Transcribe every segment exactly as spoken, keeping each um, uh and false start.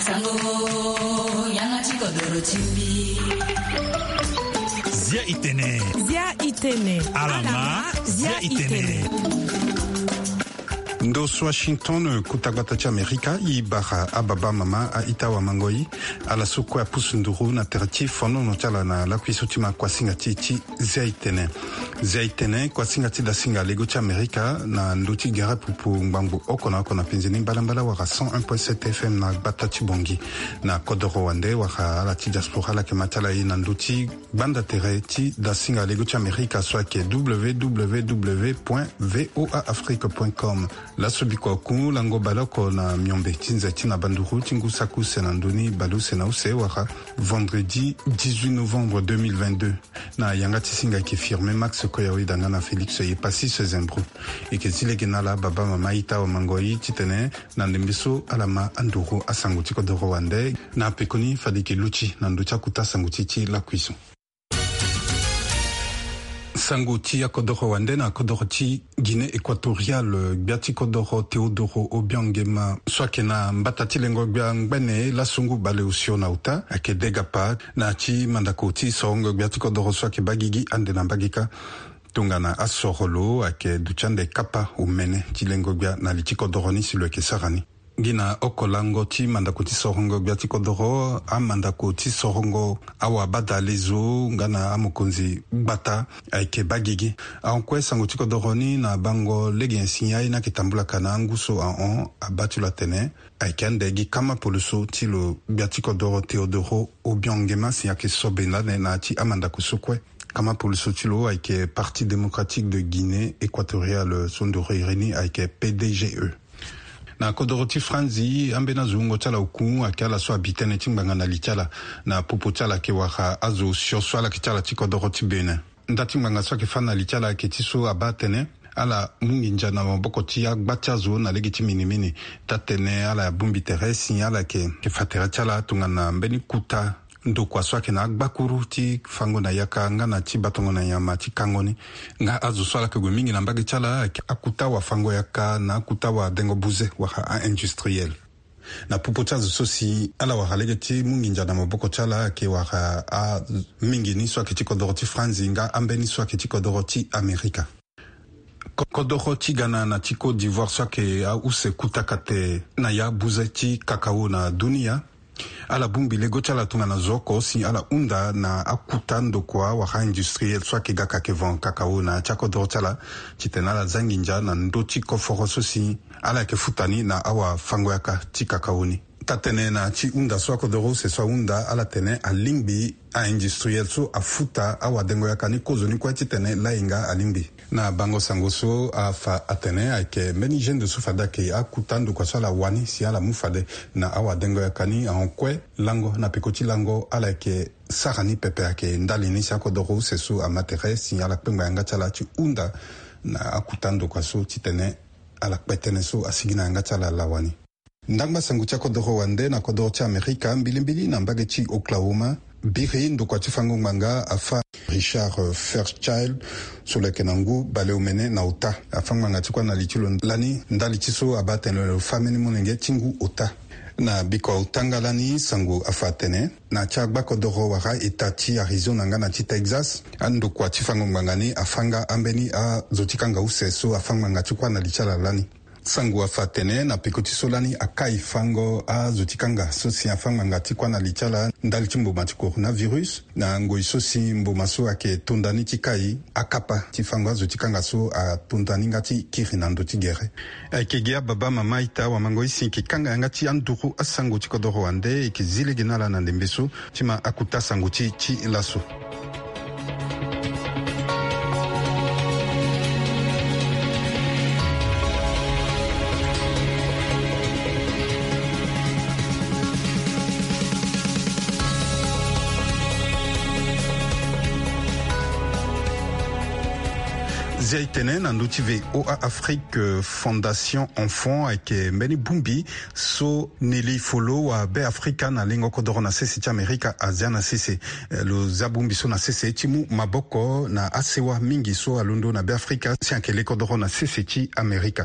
Zia Itene. Zia Itene. Alama. Zia Itene. Ndos Washington kutagbata cha Amerika i bara ababa mama a itawa mangoi ala soko ya pusunduru na terati fono no chala na la kwisotima kwa singati chi Zia Itene. Zia Itene kwa singati da singa lego cha Amerika na nduti gara pupu mbangu okona okona pinzini balambala waka cent un point sept F M na bata chibongi na kodoro wande waka ala ti diaspora la ke matala i na nduti banda terati da singa lego cha Amerika soit ke w w w point voa afrique point com. La subiko ku lango baloko na myombe tinza tina banduru tingu saku senandoni balu sena use waka vendredi dix-huit novembre deux mille vingt-deux na yangati singa ki firme Max Koyawi dangana Félix Yepasi Sezembru et que zile genala baba mama ita wa mangoi titene na ndembiso alama anduru asanguti ko do Rwanda na pekoni fadiki luchi na nducha kuta sanguti la kuiso Sangoti ya Kodoro Wande na Kodoro ti Guinée équatoriale biati Kodoro Teodoro Obiangema swakena mbatati lengo biangbene la sungu bale usio na uta ake degapa na ti mandakoti songo biati Kodoro swake bagigi ande na bagika tungana asorolo ake duchande kapa umene ti lengo bia na liti Kodoro ni silo ke sarani gina okolango ti mandakoti sorongo biati Kodoro a mandakoti sorongo awa bada lezo ngana amukunzi bata aike bagigi ankwe sango ti Kodoro ni na bango legi ensinyai na kitambula kana nguso a on abatu la tene aike andegi kama poluso ti lo biati Kodoro Teodoro Obiangema sinyake sobena na ti amandakusukwe kama poluso ti lo aike Parti démocratique de Guinée équatoriale sondoro irini aike P D G E na Kodoroti Franzi ambena zungo chala uku akala so abitene timbanga na lichala na popo chala ke waka azo sio swala ke chala ti Kodoroti bene ndati mbanga so ke fana lichala ke tiso abatene ala mungi njana maboko ti agbatia zo na legiti mini mini tatene ala bumbi teresi ala ke ke fatera chala tungana mbeni kuta ndo kwa swake na agbakuru ti fango na yaka nga na ti batongo na yama ti kangoni nga azu swala ke mingi na mbagi chala akuta wa fango yaka na akuta wa dengo buze wa a industriel na pupo chazu sosi ala wa halege ti mungi njana maboko chala ke wa a mingi ni swake ti Kodoro ti Franzi nga ambeni swake ti Kodoro ti Amerika Kodoro ti Ghana na ti Côte d'Ivoire swake a use kutakate na ya buze ti kakao na dunia ala bumbi lego chala tunga na zoko si ala unda na akutando kwa waka industriel swake gaka ke von kakao na chako do chala chitena la zanginja na ndoti koforo sosi ala ke futani na awa fango yaka ti kakao ni tatene na chi unda swako do se swa unda ala tene a limbi a industriel so a futa awa dengo yaka ni kozo ni kwa chitene la inga a limbi na bango sangoso a fa atene ake meni jen de sufada ke a kutando kwa swala wani si ala mufade na awa dengo yakani a onkwe lango na pekoti lango ala ke sarani pepe ake ndali ni siako doro sesu a matere si ala kpengba yanga chala chi unda na a kutando kwa so chitene ala kpetene so asigina yanga chala la wani ndangba sangu chako doro wande na kodoro cha Amerika mbilimbili na mbage chi Oklahoma biri ndo kwa tifango manga afa Richard Fairchild sur le kenangu baleumene na uta afang manga tikwa na lichilo lani ndali chiso abatene le family monenge tingu uta na biko utanga lani sangu afatene na chagba Kodoro waka itati Arizona nga na ti Texas ando kwa tifango mangani afanga ambeni a zotikanga useso afang manga tikwa na lichala lani sangu afatene na pekoti solani akai fango a zotikanga sosi afanga ngati kwa na lichala ndali chimbo mati coronavirus na ngoi sosi mbo maso ake tondani tikai akapa tifango zotikanga so a tondani ngati kirina ndo tigere akegea baba mama ita wa mango isinki kanga ngati anduru asango ti Kodoro wande ikizile genala na ndembeso tima akuta sango ti ti laso Zia Itene na nduti ve O A Afrique Fondation Enfant ake mbeni bumbi so nili folo wa be Afrika na lingo Kodoro na sese ti Amerika Asia na sese lo zabumbi so na sese timu maboko na asewa mingi so alundo na be Afrika si ankele Kodoro na sese ti Amerika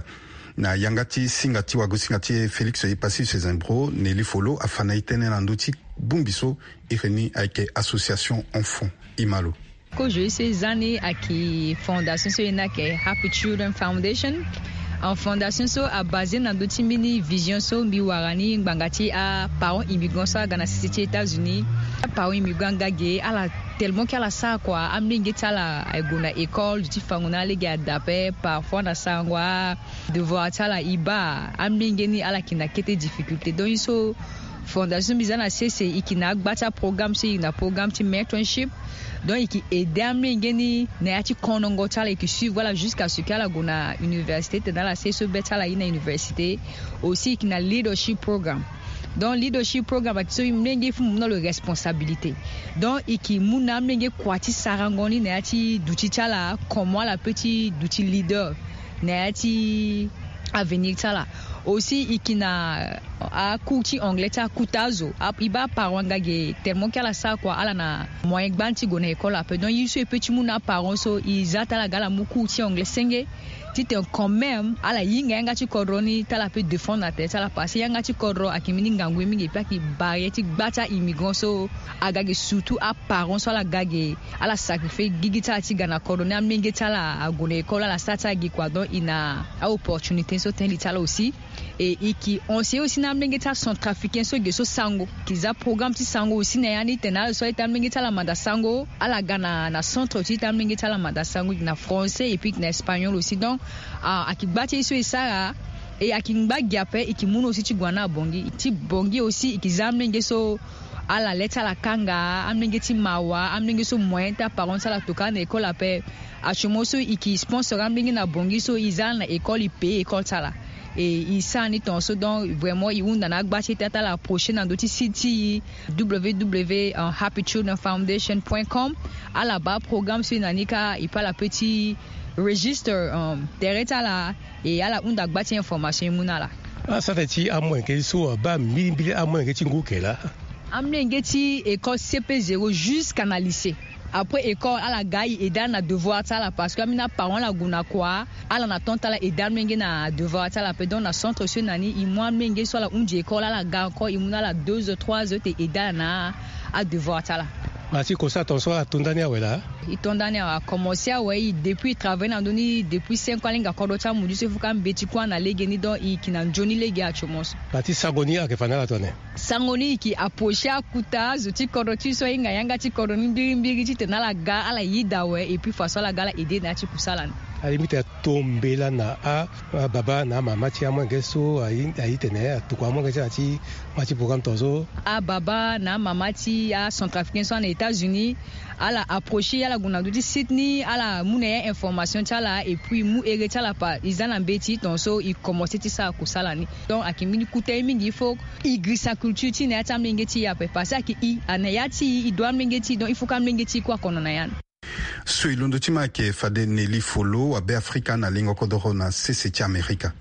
na yangati singati wago singati Félix e passé chez un bro Nelly Folo afana itene na nduti bumbiso ireni avec association enfant imalo ko je ces années aki fondation so ina ke Happy Children Foundation en fondation so a basé na nduti mini vision so mbi warani ngangati a parents immigrants so gana cité États-Unis parents immigrants gage ala tellement qu'à la ça quoi amlingi tala aguna école du fanguna les gars d'appel parfois na sangwa devoir tala iba amlingi ni ala kina kete difficulté donc so fondation bizana c'est ikina gbata programme c'est na programme ti mentorship donc iki aider amlingi ni na ati konongo tala qui suivre voilà jusqu'à ce qu'à la gona université dans la c'est so betala ina université aussi qui na leadership programme. Donc leadership programme so imenge fu muna le responsabilité donc iki muna menge kwati sarangoni na ati duti chala comment la petit duti leader na ati avenir chala aussi ikina a kuti anglais ta kutazo iba parwanga ge tellement qu'ala ça quoi ala na moyen banti go na école après donc il se petit muna parents so izata la gala mukuti anglais senge tite quand même ala yinga yanga ti koroni tala pe défendre la tête tala passer yanga ti korro akimini ngangwe mingi pa ki barrière bata immigrants so agage surtout à parents so la gage ala sacrifice gigita ti gana koroni amingi tala agone école la sata gi quoi donc ina a opportunité so ten tala aussi et iki on sait aussi na amingi ta centrafricain so ge so sango kiza programme ti sango aussi na yani tenal so ta amingi tala manda sango ala gana na centre ti ta amingi tala manda sango na français et puis na espagnol aussi donc ah akibati iso isara e akingba giape ikimuno aussi tigwana bongi ti bongi aussi ikizamnenge so ala leta la kanga amnenge ti mawa amnenge so moyen ta parents la toka na école ape achumoso iki sponsor amnenge na bongi so izal na école ipe école tala et isani tonso donc vraiment iunda na gbati tata la prochaine dans d'autres sites w w w point happy children foundation point com à la bas programme sur nanika il pas la petit register um dereta la et ala unda gbati information munala ah ça fait à moins que so ba mbili à moins que tingukela amlengeti école C P zéro jusqu'à na lycée après école à la gaille et dans na devoir ça la parce que mina parents la guna quoi ala na tonta la et dans menge na devoir ça la pedon na centre sur nani i moi menge so la unji école à la ga encore i muna la deux ou trois heures et dans na à devoir ça la Masi kosa tonso a tondania wela. I tondania a commencé à ouais depuis travailler dans doni depuis cinq ans linga kodo cha mudu se fuka mbeti kwa na lege ni don i kina Johnny lege a chomos. Bati sagoni a ke fanala tone. Sangoni ki aposha kuta zuti kodo ti so inga yanga ti kodo ni mbiri mbiri ti tenala ga ala yida we et puis faso la gala aider na ti kusala. Alimite tombela na a baba na mama ti amwe geso ayi ayi tene tukwa amwe geso ati mati programme tozo. A baba na mama ti a centrafricain so na États-Unis ala approcher ala guna du Sydney ala mune information tala et puis mu ereta la pa izana mbeti tonso i commencer ti sa kusala ni donc akimini kutai mingi faut igrisa culture ti na ta mingeti ya pe passer ki i anayati i doit mingeti donc il faut ka mingeti kwa kono na yan. So ilondo tima ke fade Nelly Folo abe Afrika na lingo kodoro na C C T America.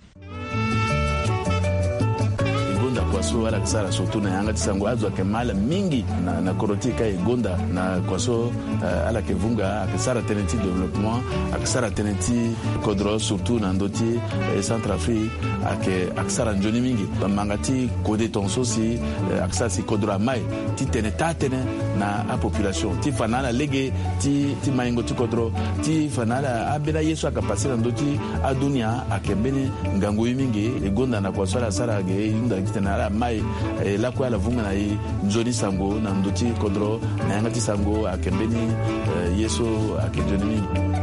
Kwaso wala kisara surtout na yanga tisango azwa ke mala mingi na na korotika igonda na kwaso uh, ala ke vunga akisara teneti développement akisara teneti kodro surtout na ndoti eh, Centrafrique ake akisara njoni mingi bamangati kode tonso si uh, akisara si kodro mai ti teneta tene na a population ti fanala lege ti ti maingo ti kodro ti fanala abela yesu akapasira ndoti adunia akembeni ngango mingi igonda na kwaso la sara ge yunda kitena mai la kwa la vunga na i njoni sango na ndoti kodro na yangati sango akembeni yeso akejoni.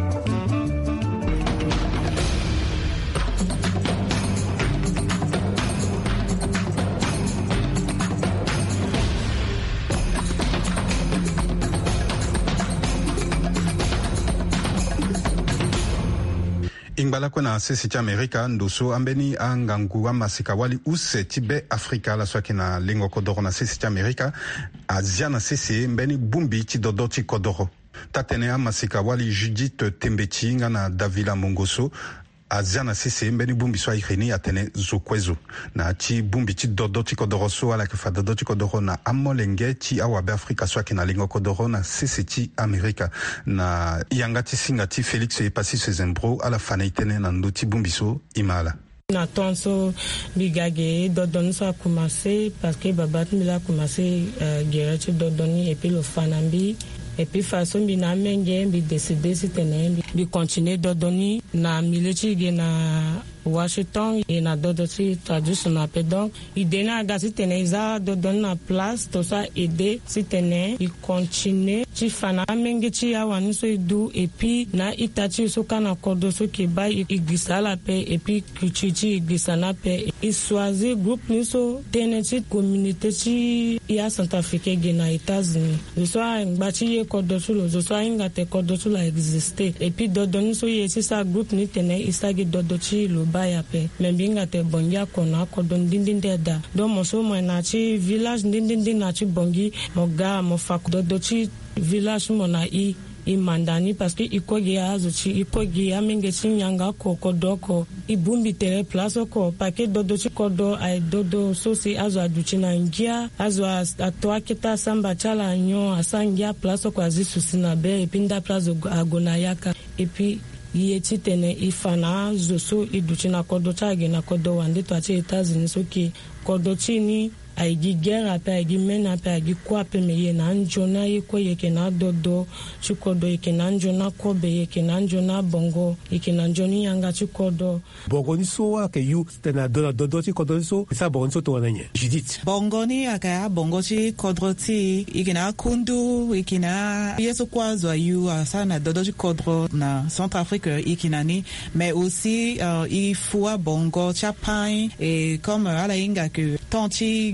Ingbala kona C C T America ndoso ambeni angangu wa masika wali use tibe Afrika la swaki na lingo kodoro na C C T America Asia na C C mbeni bumbi ti dodo ti kodoro tatene a masika wali Judith Tembeti nga na Davila Mongoso Asia na C C mbeni bumbi swa ikhini atene zokwezo na ti bumbi ti dodo ti kodoro so ala ke fa dodo ti kodoro na amolenge ti awabe Afrika swaki na lingo kodoro na C C T America na yanga ti singa ti Félix e pasi se zembro ala fana itene na ndo ti bumbi so imala. Nathan so bigage dodon so a commencé parce que babat mi a commencé guerre tu dodoni et puis le fanambi et puis façon bi na menge bi décider si tenen bi continuer dodoni na military na Washington et na dodoti traduction na pe donc idée na gasi tenen za dodon na place to ça aider si tenen il continue ti fana menge ti ya wani so du et puis na itati so kana kodo so ke ba iglisa la pe et puis culture iglisa na pe il choisit groupe ni so tenen ti communauté ti ya Centrafrique gena États-Unis le soir ngbachi kodo so lo so inga te kodo so la exister et puis dodon so yesi sa groupe ni tenen isagi dodoti lo ya pe membinga te bongia kona ko don dindin da do mo so mo na chi village dindin din na chi bongi mo ga mo fak do do chi village mo na i i mandani parce que iko gi azo chi iko gi amenge sinyanga ko ko doko i bumbi tere place ko pake do do chi ko do ai do do so si azo aduchi na ngia azo atwa kita samba chala nyo asangia place ko azisu sinabe e pinda place agona yaka et puis yeti tene ifana zoso iduchina kodo chage na kodo wande to ache États-Unis so ki kodo chini aigi guerre pe aigi mena pe aigi kwa pe meye na njona yeko yeke na dodo chikodo yeke na njona kobe yeke na njona bongo yeke na njoni yanga chikodo bongo ni so wa ke yu tena dodo dodo chikodo so sa bongo so to wananye Judith bongo ni aka bongo chikodo ti ikina kundu ikina yeso kwazo yu sana dodo chikodo na Centrafrique ikina ni mais aussi uh, il faut bongo chapagne et comme ala inga que tanti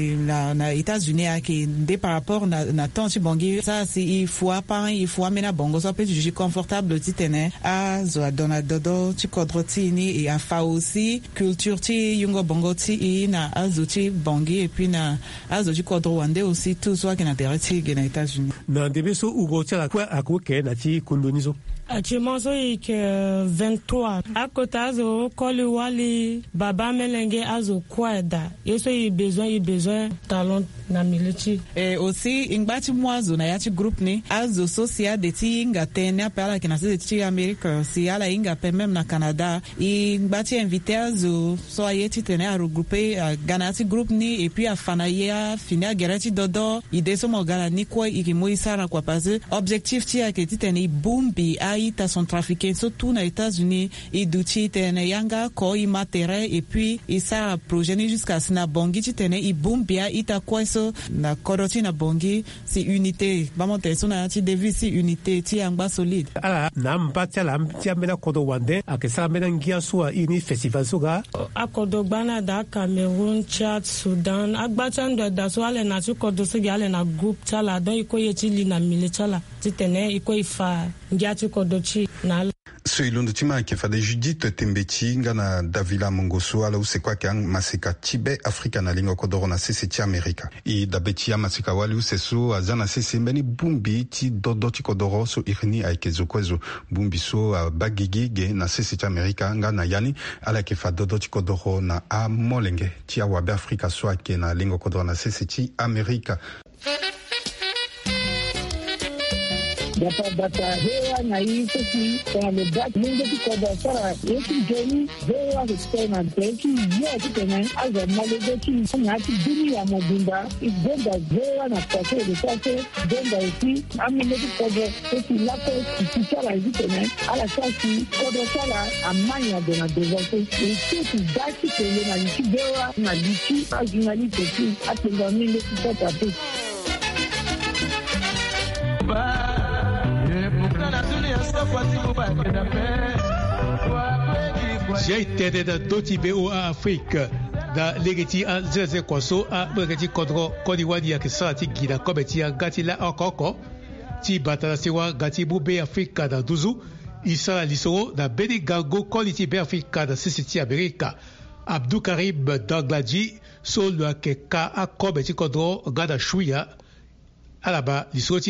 na na États-Unis qui des par rapport na na tanti bongi ça c'est il faut pas il faut amener bongo ça peut juger confortable titene a zo dona dodo ti kodrotini et a fa aussi culture ti yungo bongo ti na azuti bongi et puis na azuti kodro wande aussi tout soit qui na tereti na États-Unis na debeso ugo tala kwa akoke na ti kundonizo actuellement so ik vingt-trois akotazo koli wali baba melenge azo kwada yeso i besoin i besoin talent na militi et aussi ingbati mwazo na yati groupe ni azo socia de ti inga tene pala kina se ti America si ala inga pe même na Canada ingbati invité azo so ayeti tene a regrouper ganati groupe ni et puis a fanaya finia gerati dodo ide so mo gala ni ko ikimo isara kwa parce objectif ti a ke ti tene bumbi a ita Centrafricain surtout na États-Unis et duti tene yanga ko i matere et puis isa projet jusqu'à sina bongi ti tene i bumbia ita ko so na koroti na bongi si unité vamos te so na ti devi si unité ti anga solide ala na mpatia la mpatia mena kodo wande akesa mena ngia so ini festival so ga akodo gbana da Cameroon Chad Sudan agbata ndo da so ale na ti kodo so ga ale na group chala don iko yeti li na mile chala ti tene iko ifa ngia ti kodo chi na so ilondo tima ke fa de Judith Tembeti ngana Davila Mongoso ala usekwa ke masika tibe Afrika na lingo kodoro na sisi ti Amerika i dabeti ya masika wali useso azana sisi mbeni bumbi ti dodo ti kodoro so irini aikezo kwezo bumbi so bagigige na sisi ti Amerika ngana yani ala ke fa dodo ti kodoro na a molenge ti awabe Afrika so ake na lingo kodoro na sisi ti Amerika data data hewa na hii sisi kwa mebak mungu tikoda sara yesu jeni hewa histena teki ya kitene aza malogoti nyati dunia mobimba igonda hewa na kwase de kwase gonda isi amene tikoda sisi lako kisara hitene ala sasi kodo sala amanya de na devote isi dati kele na liki hewa na liki ajunali teki atenda mingi tikoda tu j'ai été dans d'autres pays en Afrique dans les gens en zéro kwaso a les kodro kodiwadi ya kisa ti gina kometi ya gati la okoko ti batala sewa gati bube Afrika dans douze isa lisoro na beni gango quality be Afrika dans sisi Amerika Abdou Karim Danglaji so le ke ka a kometi kodro gada shuya alaba lisoro ti dalo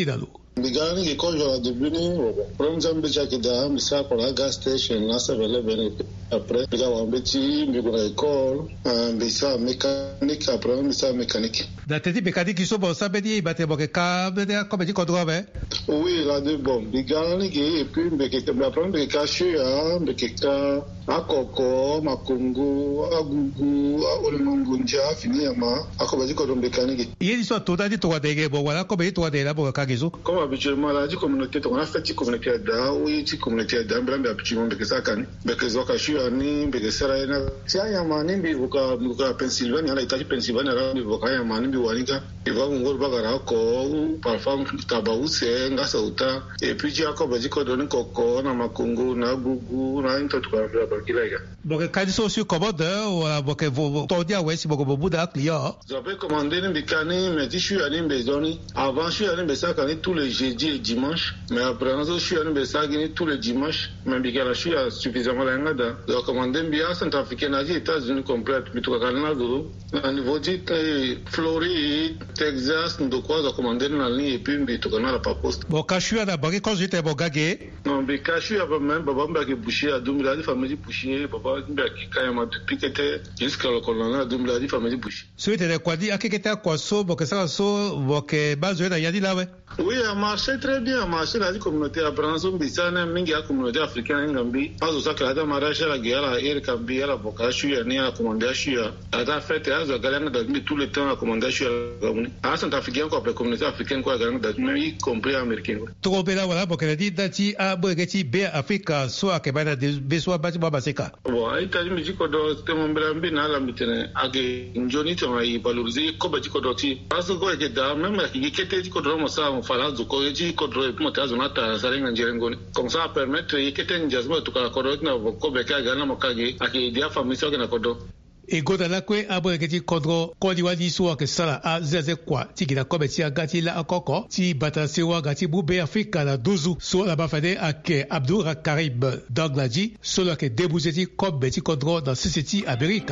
Bigani ki ko jora de bini from Zambia ke da misa ko la gas station na se vele bene après biga wa beti mi ko école misa mécanique après misa mécanique da teti mécanique so bo sabedi bate bo ke ka de ko be ko drobe oui la de bon bigani ki et puis me ke me apprendre ke ka shia me ke ka akoko makungu agugu olimungunja fini ama akobaji ko mécanique yedi so to da di to de ge bo wala ko be to de la bo ka gezo comme habituellement la communauté on a fait communauté da oui ti communauté da mbrambe habituellement be sakani be ke zoka shia ni be ke sera na tia ya mani bi buka buka Pennsylvania la itaji Pennsylvania la bi buka ya mani bi wanika iva ngor bagara ko parfum tabause nga sauta et puis ji akobaji ko doni koko na makungu na gugu na into to ba bakilaiga bo ke kadi so sur commande wala bo ke vo to dia wesi bo ko buda client j'avais commandé ni bikani mais je suis allé bezoni avant je suis allé besakani tous les jeudi et dimanche mais après je suis allé besakani tous les dimanches mais bikala je suis suffisamment là ngada donc commandé bien centrafricain aux États-Unis complète puis tout kana do au niveau de Floride Texas ndo kwa za commandé na ligne et puis mbi to kana la pa poste bo kashu na bagi ko jete bo gage non be kashu aba même baba mbaki boucher à double la famille boucher baba mbaki kayama depuis que était jusqu'à le colonel double la famille boucher suite de quoi dit akeketa kwa so bo ke sa so bo ke bazo na yadi lawe oui a marché très bien a marché la communauté à Branson bisana mingi ya communauté africaine ngambi azo sakala marasha la guerre et kambi la bokashu ya ni a commander shia ata fait azo galanga da tout le temps a commander shia gamuni a centrafricain ko la communauté africaine ko galanga da y compris américain to bela wala bo ke di dati a bo ke ti be Africa so akebana de beso bati baba seka bon ai tali mi ko do temo mbrambi na la mitene age njoni to mai valoriser ko ba ko do ti aso ko ke da même ki kete ko do mo sa mo fala zo ko ji ko do mo ta zo na ta sarenga njirengoni comme ça permettre yekete njazmo to ka ko do na ko be ka ga na mo kage ake dia famille so na ko do e goda la kwe abo eketi kodro kodi wadi suwa ke sala a zeze kwa tiki na kobe tia gati la akoko ti batasewa gati bube Afrika la dozu so la bafade ake Abdul Karib Doglaji solo ke debuzeti kobe ti kodro dans siseti Amerika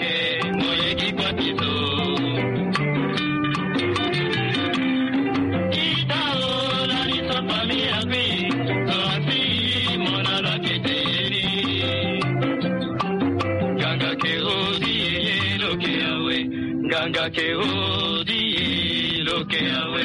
Ganga ke odi lo ke awe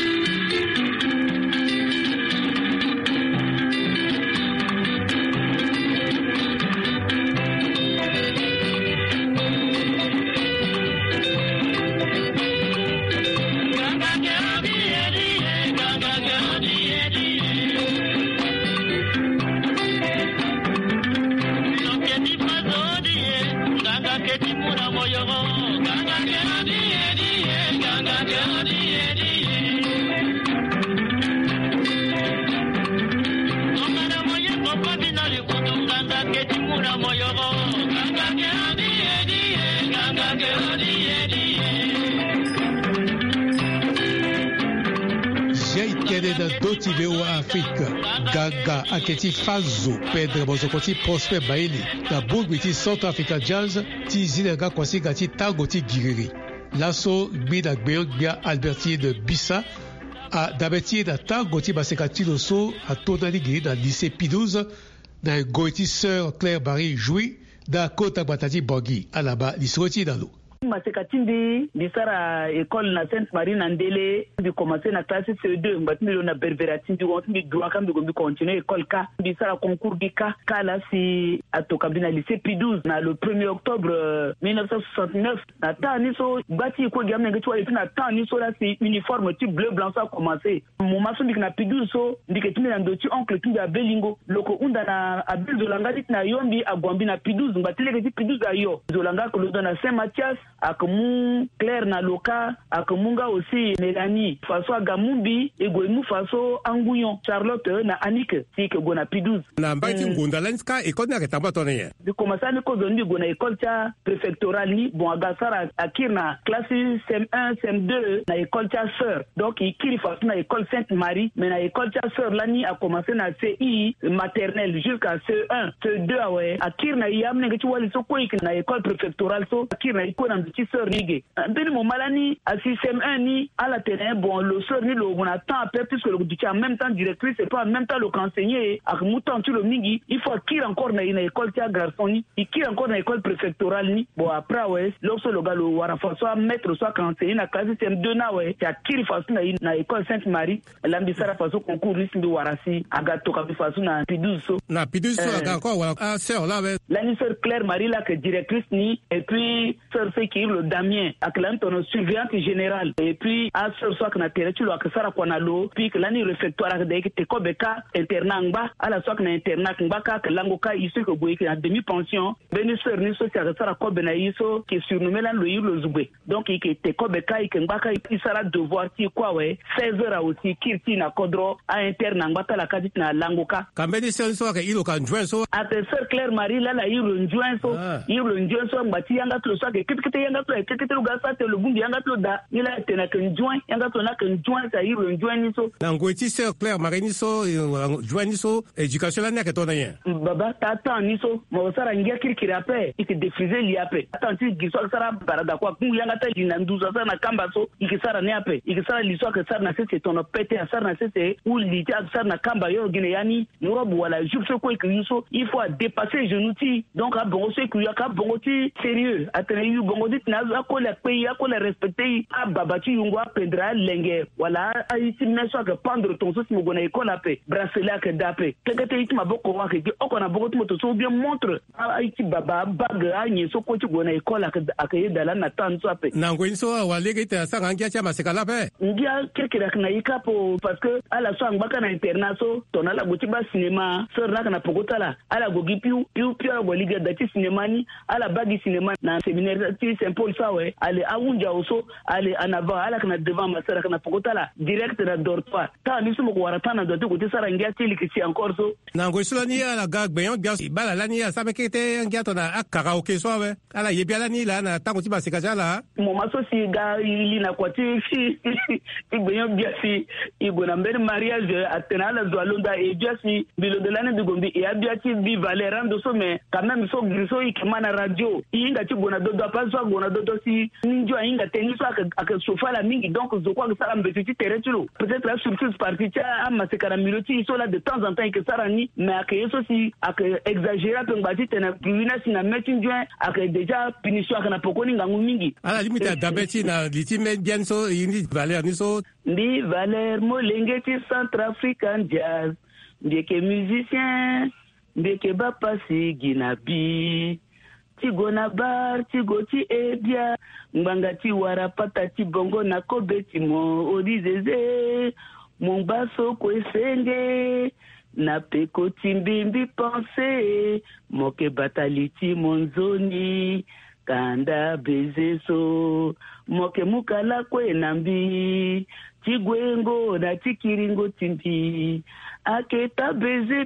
da doti V O A Afrique gaga aketi fazo pedre bozokoti prosper baili da burgwi ti Central Africa Jazz ti zinega kwasi gati tago ti giriri laso gbi da gbe gbia Albertier de Bissa a dabeti da tago ti basekati loso a tonali giri da lycée P douze da goiti sœur Claire Barry Joui da kota batati bogi alaba lisroti dalo masekatindi bisara école na Sainte Marie Nandele bi commencer na classe C E deux mbatimi na berberatindi wonti bi droit kam bi go bi continuer école ka bisara concours bi ka kala si atoka bi na lycée P douze na le premier octobre mille neuf cent soixante-neuf na tani so bati ko gamne ngeto et puis na tani so la c'est uniforme type bleu blanc ça commencer mon maso bi na P douze so ndiketimi na ndoti oncle tumbi a Belingo loko unda na abil de langadit na yombi a Gombi na P douze mbatile ke P douze ayo zolanga ko lo na Saint-Mathias akamu Claire na Loka akamunga aussi Mélanie faso agamumbi egoimu faso Anguyon Charlotte na Annick si ke gona P douze na mbaki mm. ngunda lanska école na ketamba tonye bi commencer ni ko zondi gona école cha préfectorale ni bon agasara akirna classe C M un C M deux na école cha sœur donc ikiri faso na école Sainte Marie mais na école cha sœur lani a commencé na C I maternelle jusqu'à C E un C E deux ouais akirna yamne ngechi wali so ko ikina école préfectorale so akirna iko na ti sœur nige ben mo malani à C M un ni à la terrain bon le sœur ni le on attend après puisque le du en même temps directrice c'est pas en même temps le enseigner à mouton tu le mingi il faut qu'il encore na une école tia garçon ni il qu'il encore na école préfectorale ni bon après ouais lorsque le gars le wara soit maître soit conseiller na classe C M deux na ouais tia qu'il façon na na école Sainte-Marie l'ambisara façon concours ni de warasi aga to ka façon na P douze so na P douze so aga encore wala ah sœur là la ni sœur Claire Marie là que directrice ni et puis sœur c'est qui le Damien avec l'antono surveillante générale et puis à sœur soit que na terre tu lo que sara kwa na lo puis que l'année réfectoire de que te ko beka internat ngba ala soit que na internat ngba ka que lango ka ici que boy que demi pension beni sœur ni so sara sara ko bena iso qui surnommé là le yilo zubwe donc il te ko beka il ngba ka il sera devoir ti quoi ouais seize heures aussi kirti na kodro à internat ngba ta la kadit na lango ka kambeni sœur so que il kan joint so à sœur Claire Marie là la yilo joint so yilo joint so ngba ti yanga to so que kete yanga to kete to ga sa te le bumbi yanga to da il a tena que joint yanga to na que joint ça yilo joint ni so na ngoti sœur Claire Marie ni so joint ni so éducation là na que to na yen baba tata ni so mo sara ngia kirkiri ape il te défriser li ape attention giso sara barada kwa kungu yanga ta lina nduza sana na kamba so ikisara ne ape ikisara liso que sara na c'est ton pété sara na c'est ou li ta sara na kamba yo gine yani norobu wala juste ko ikiso il faut dépasser genou ti donc a bon ce que yaka bon ti sérieux atene yu bon dit na ko la pays ko la respecter a baba ti yungwa pedra lenge wala ai ti na so que prendre ton so mo gona école ape bracelet que d'ape kekete it ma boko wa ke o na boko to so bien montre ai ti baba baga ni so ko ti gona école que akaye dala na tan so ape na ngo so wa lege ta sa ngia cha masekala pe ngia kekere na ikapo parce que ala so ngba na internat so to na la goti ba cinéma so na kana pokota la ala gogi piu piu piu ala liga da ti cinéma ni ala bagi cinéma na séminaire ti Saint Paul ça ouais ale awunja oso ale anava ala kana devant ma sera kana pokota la direct na dortoir ta ni so mo wara tana do to goti sara ngia ti likisi encore so na ngo so ni ala gag be yon gas bala la ni sa me kete ngia to na akara okay so we ala yebi ala ni la na tango ti ba sekaja la mo maso si ga ili na kwati fi igbeyon bia si igona mbere mariage atena la zo alonda e bia si bilo de l'année de gombi e abia ti bi valerando so mais quand même so griso ikemana radio inga ti gona dodo pas so gona dodo si ninjo inga teni so aka sofa la mingi donc zo kwa sala mbeti ti tere ti lo peut-être la surprise partie ti ama se kana miloti so là de temps en temps que sara ni mais aka yeso si aka exagérer pe ngati tena kuina si na metin joint aka déjà punition aka na pokoni ngangu mingi ala limite dabeti na litime bien so indi valer ni so ndi valer molenge ti Centrafrican jazz ndieke musicien ndieke bapasi ginabi ti gona bar ti go ti ebia ngbanga ti wara pata ti bongo na kobeti mo odizeze mongbaso kwesenge na peko ti mbimbi pense moke bataliti monzoni kanda bezeso moke mukala kwe nambi tigwengo na tikiringo timbi aketa beze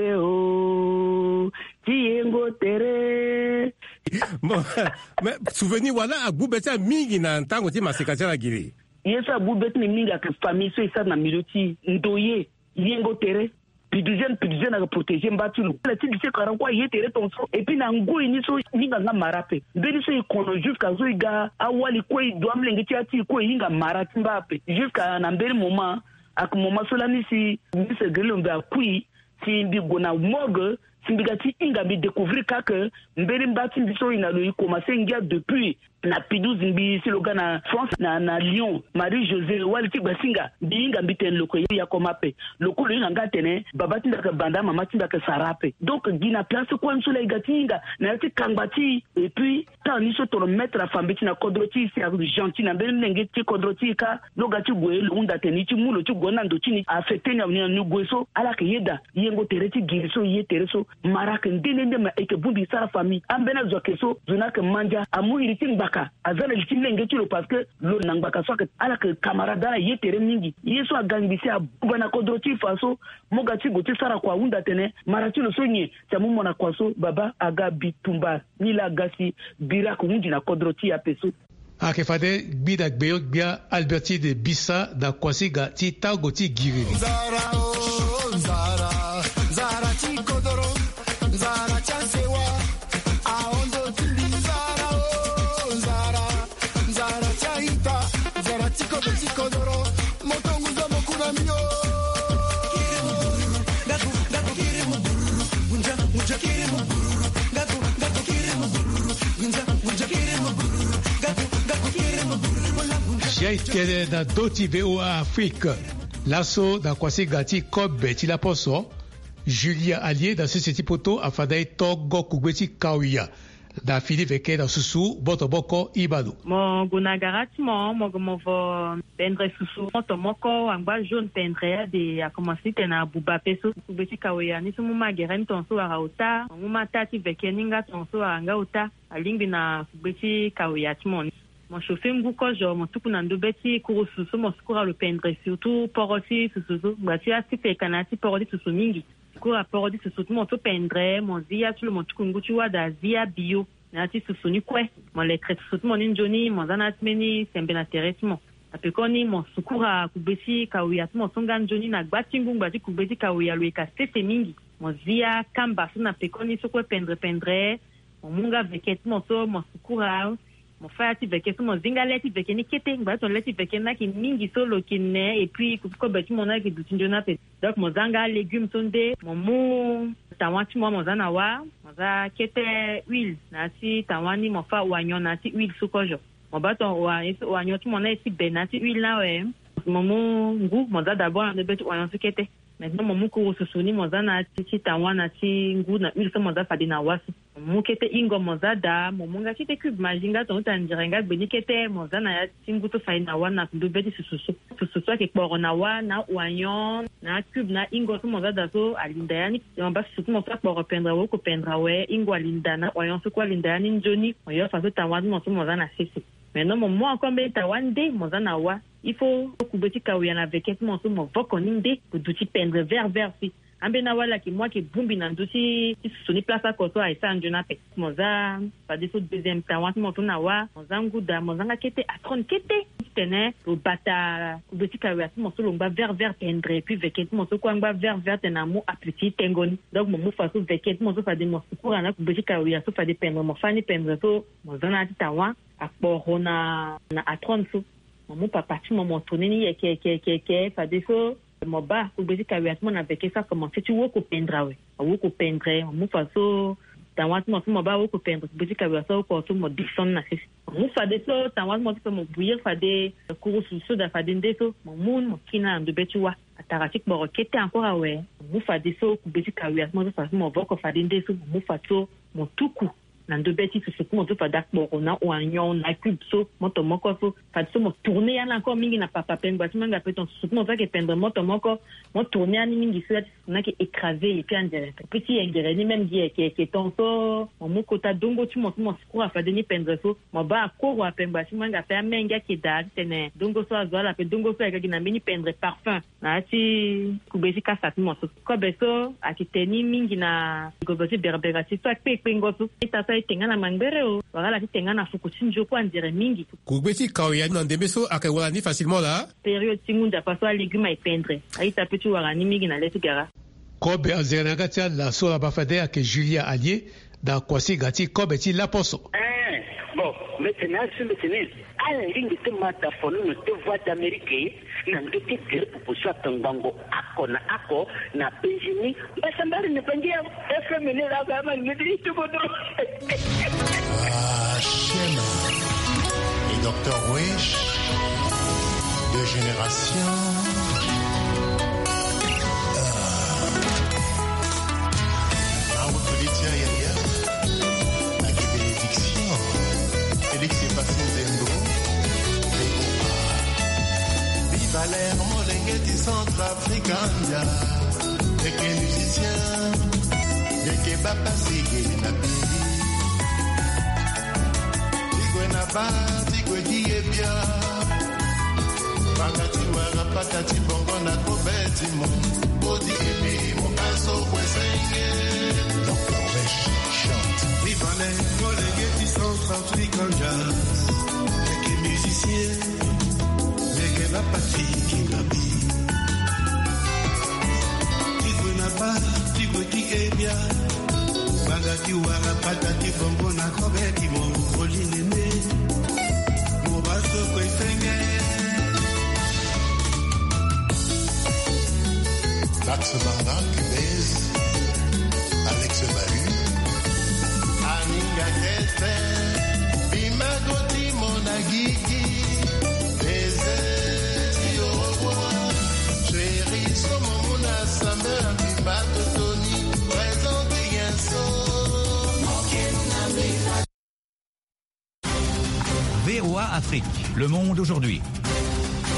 pepeo tiengo tere bon mais souvenir wala agubeta mingi na ntango ti masekaja la giri yesa agubeta ni mingi ak famille so isa na miloti ndoye yengo tere pidujen pidujen na protéger mbatilu la ti dise karan kwa yetere ton so et puis na ngoi ni so ninga nga marape beni so ikono jusqu'à zo iga awali ko idwam lenge ti ati ko inga marati mbape jusqu'à na mberi moment ak moment so la ni si ni se grilo mba kui si mbi gona morgue si mbi gati inga bi découvrir ka que mberi mbati biso ina lo commencer ngia depuis na P douze mbi si loga na France na na Lyon Marie-Josée waliti basinga binga mbiten loko ya komape loko lo nga tene babati ndaka banda mama tindaka sarape donc gina place ko nsula igatinga na ti kangbati et puis tant ni so to mettre la fambeti na kodroti si gentil na ben nenge ti kodroti ka loga ti goye lunda teni ti mulo ti gona ndo ti ni affecté na ni goeso ala ke yeda yengo tereti giriso ye tereso maraka ndene ndema eke bumbi sara famille ambena zokeso zonaka manja amu iriti baka azana litile ngetilo parce que lo nangbaka so que ala que camarade la yetere mingi yeso agangisi abana kodroti faso mogati goti sara kwa unda tene marati lo sonye tamumo na kwaso baba aga bitumba nila gasi bira ko undi na kodroti ya peso ake fade bida gbeyo bia Alberti de Bissa da kwasiga ti tagoti giri zara oh, zara zara ti kodoro zara chansewa aondo tuli zara oh, zara Yaitele na Doti V O A Afrique. Lasso da Kwasi Gati Kobe Tila Poso. Julia Allier da Société Poto afadai Togo Kubeti Kawia. Da Philippe Veke da Susu Botoboko Ibadu. Mo gunagarati mo mo mo vo pendre Susu mo tomoko amba jaune pendre de a commencé tena buba peso Kubeti Kawia ni sumu mageren tonso arauta mo matati Veke ninga tonso anga uta alingi na Kubeti Kawia timoni. Mon chauffeur nguko jo mon tuku na ndobeti kuru Susu mo skura le pendre surtout porosi Susu bati asipe kanati porosi Susu mingi. Kura porodi Susu mon to pendre mon zia tu le mon tuku nguchu wa da zia bio nati Susu ni kwe mon le kret Susu mon injoni mon zanat meni sembe na teresmo apekoni mon sukura Kubeti Kawia mon songa njoni na gbatingu gbati Kubeti Kawia le kastete mingi mon zia kamba suna pekoni sokwe pendre pendre mon munga veket mon to mon sukura mon frère ti veke so mon zinga leti veke ni kete ngba ton leti veke na ki mingi solo ki ne et puis ko beti mon na ki dutinjona pe donc mon zanga légumes sonde mon mou tawati mo mon zana wa mon za kete huile na si tawani mon fa oignon na si huile sokojo mon baton wa oignon ti mon na si benati huile na we mon mou ngu mon za d'abord de beti oignon so kete maintenant mon mou ko susuni mon zana ti tawana ti ngu na huile so mon za fadi na wasu mon kete ingo mon za da mon munga ti te cube majinga ton tanjirenga beni kete mon zana ya tingu to faina wana ndo beti sususu sususu ke korona wa na oignon na cube na ingo so mon za da so alinda yani on ba sususu mon fa pour pendre wo ko pendre we ingo alinda na oignon so ko alinda yani njoni on yo fa so tawani mon so mon zana sisi maintenant mon moi encore ben tawande mon zana wa il faut Kubeti Kawia na veket mon so mon vokoninde pour duti pendre vert vert si ambena wala ki moi ki bumbi na nduti soni plaça koto a isa njona pe moza pa deso deuxième temps wat mo tuna wa moza nguda moza ngakete atron kete tene o bata Kubeti Kawia mo so longba vert vert pendre puis veket mo so kwangba vert vert na mo appliquer tengoni donc mo mo fa so veket mo so fa de mo pour na Kubeti Kawia so fa de pendre mo fani pendre so moza na tawa aporona na atron so mo papa ti mo mo toneni ke ke ke ke fa deso mo ba Kubeti Kawia mo na veke ça commencer tu wo ko pendre we wo ko pendre mo fa so tawat mo mo ba wo ko pendre Kubeti Kawia so ko to mo dixon na sisi mo fa de so tawat mo to mo bouillir fa de kuru susu da fa de ndeso mo mun mo kina ndo betuwa ataratik mo kete encore we mo fa de so Kubeti Kawia mo fa mo voko fa de ndeso mo fa to mo tuku na ndo beti su suku mo to fa dak mo na oignon na cube so mo to moko so fa so mo tourner yana encore mingi na papa pengwa ti manga peton suku mo fa ke pendre mo to moko mo tourner ani mingi so na ke écraser et puis en direct petit engrais ni même die ke ke ton so mo ko ta dongo tu mo mo suku fa de ni pendre so mo ba ko wa pengwa ti manga fa menga ke da tene dongo so azala pe dongo so ga na mini pendre parfum na ti Kubeti ka sa mo so ko be so akiteni mingi na Kubeti berbera ti so pe pengo so ta tengana mangere o wala tengana fukuchinjo kwa ndire mingi Kubeti Kawia na ndebeso akawala ni facilement la période tingunda paso a légumes ay pendre ay tapetu wala ni mingi na letu gara Kobe azena gatia la sola bafade ak Julia Allier da Kwasi Gati Kobe ti la poso eh bon maintenant sur le tennis ala lingi te mata fonu no te voix d'Amérique na ndote te pour soit tangango ako na ako na Benjamin basambari ne pangia F M ne la gama ne dit tout bon ah Shema et docteur Wesh de génération ah vous pouvez dire Yaya avec bénédiction Félix est passé Zembo Valère Molengeti Centrafricaine et que musicien et que papa sigue na pays Tigwe na ba tigwe qui est bien Pakati wara pakati bongo na kobeti mo Bodi eme mo kaso kwesenge docteur Wesh chante Valère Molengeti Centrafricaine et que musicien la patrie qui m'habille. Tigo na ba, tigo qui est bien. Bagati wara patati bongo na kobeti mo olinene. Mo baso ko ifenge. Max Banda, Cubez, Alex Balu, Aninga Kete, Bimagoti Monagiki, Des Afrique. Le Monde aujourd'hui.